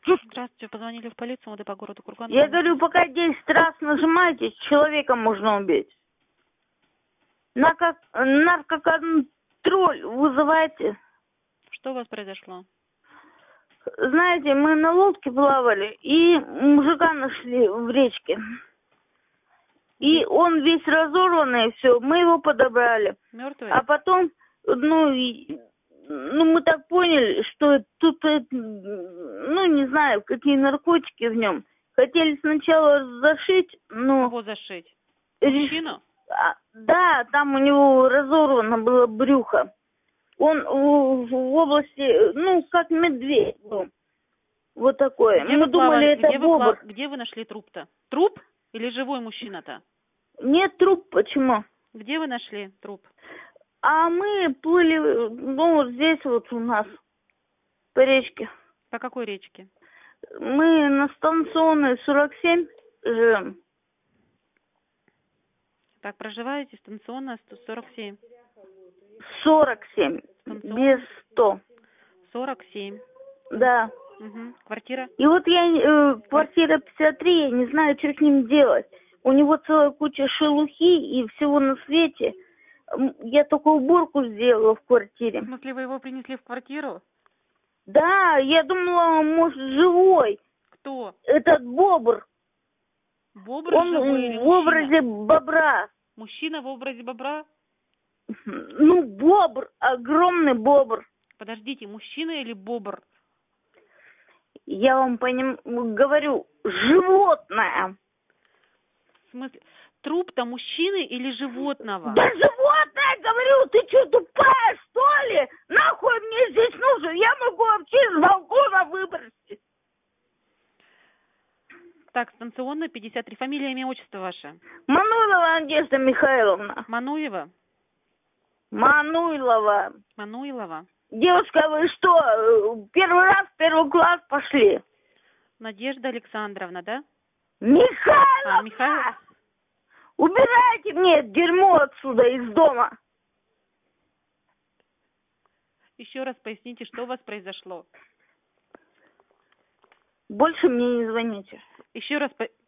Здравствуйте, позвонили в полицию МВД по городу Курган. Я говорю, пока 10 раз нажимаете, человека можно убить. Наркоконтроль вызывайте. Что у вас произошло? Знаете, мы на лодке плавали, и мужика нашли в речке. И он весь разорванный, все, мы его подобрали. Мертвый? А потом, мы так поняли, что тут, не знаю, какие наркотики в нем. Хотели сначала зашить, но... Кого зашить? Мужчину? Да, там у него разорвано было брюхо. Он в области, как медведь был. Вот такое. Где мы думали, это бобр. Где вы нашли труп-то? Труп или живой мужчина-то? Нет, труп, почему? Где вы нашли труп? А мы плыли, вот здесь вот у нас, по речке. По какой речке? Мы на станционной 47 живем. Так, проживаете станционная 147? 47, без 100. 47. Да. Угу. Квартира? И вот квартира 53, я не знаю, что с ним делать. У него целая куча шелухи и всего на свете. Я только уборку сделала в квартире. В смысле, вы его принесли в квартиру? Да, я думала, он, может, живой. Кто? Этот бобр. Бобр он живой или в образе бобра. Мужчина в образе бобра? Бобр, огромный бобр. Подождите, мужчина или бобр? Я вам говорю, животное. В смысле, труп-то мужчины или животного? Да животное, говорю, ты что, тупая, что ли? Нахуй мне здесь нужен? Я могу вообще с балкона выбросить. Так, станционная 53. Фамилия, имя, отчество ваше? Мануйлова Надежда Михайловна. Мануева? Мануйлова. Мануилова? Девушка, вы что, первый раз в первый класс пошли? Надежда Александровна, да? Михайловна! Михайлов? Убирайте мне дерьмо отсюда, из дома. Еще раз поясните, что у вас произошло. Больше мне не звоните. Еще раз